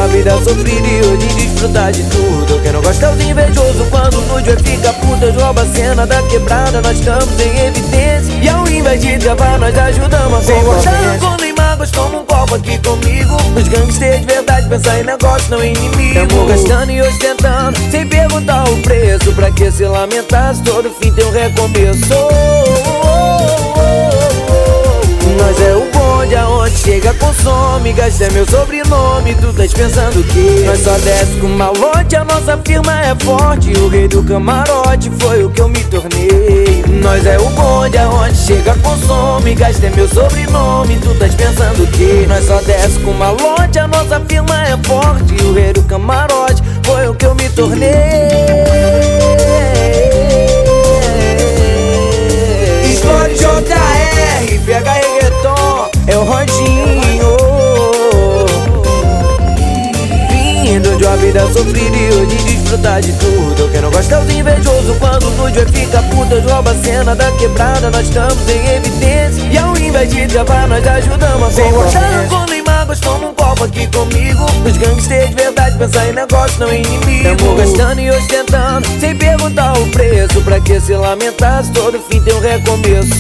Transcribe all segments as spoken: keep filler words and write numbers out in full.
uma vida sofrida e hoje desfrutar de tudo. Quem não gosta é os invejosos, quando o nude vai ficar puta, rouba a cena da quebrada, nós estamos em evidência. E ao invés de travar, nós ajudamos a concorrência. Quando em mágoas, toma um copo aqui comigo. Os gangsters de verdade pensam em negócio, não em inimigo. Tamo gastando e ostentando, sem perguntar o preço. Pra que se lamentar se todo fim tem um recomeço? Nós é o bonde aonde chega, consome. Gasta é meu sobrenome, tu tá pensando que nós só desce com malote, a nossa firma é forte. O rei do camarote foi o que eu me tornei. Nós é o bonde aonde chega, consome. Gasta é meu sobrenome, tu tá pensando que nós só desce com malote, a nossa firma é forte. O rei do camarote foi o que eu me tornei. Explode J R, P H Reggaeton, é o Rodinho. Vindo de uma vida sofrida e hoje desfrutar de tudo. Quem não gosta é os invejosos, quando o nude vai ficar puta, rouba a cena da quebrada, nós estamos em evidência. E ao invés de travar, nós ajudamos a concorrência. Quando em mágoas, toma um copo aqui comigo. Os gangsters de verdade pensam em negócio, não em inimigo. Tamo gastando e ostentando, sem perguntar o preço. Pra que se lamentar se todo fim tem um recomeço?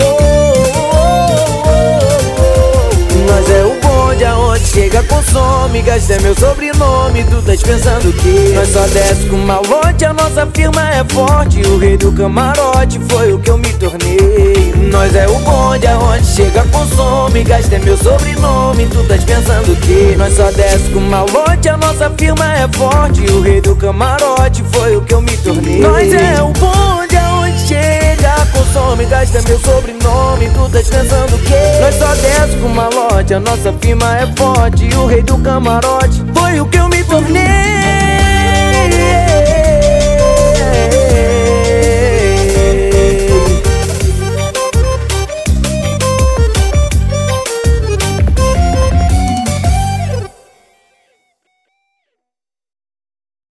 Nós é o bonde aonde chega, consome. Gasta é meu sobrenome, tu tá pensando que nós só desce com malote, a nossa firma é forte. O rei do camarote foi o que eu me tornei. Nós é o bonde aonde chega, consome. Gasta é meu sobrenome, tu tá pensando que nós só desce com malote, a nossa firma é forte. O rei do camarote foi o que eu me tornei. Nós é o bonde aonde chega, consome. Gasta é meu sobrenome, tu tá pensando que nós só desce com malote, a nossa firma é forte. O rei do camarote foi o que eu me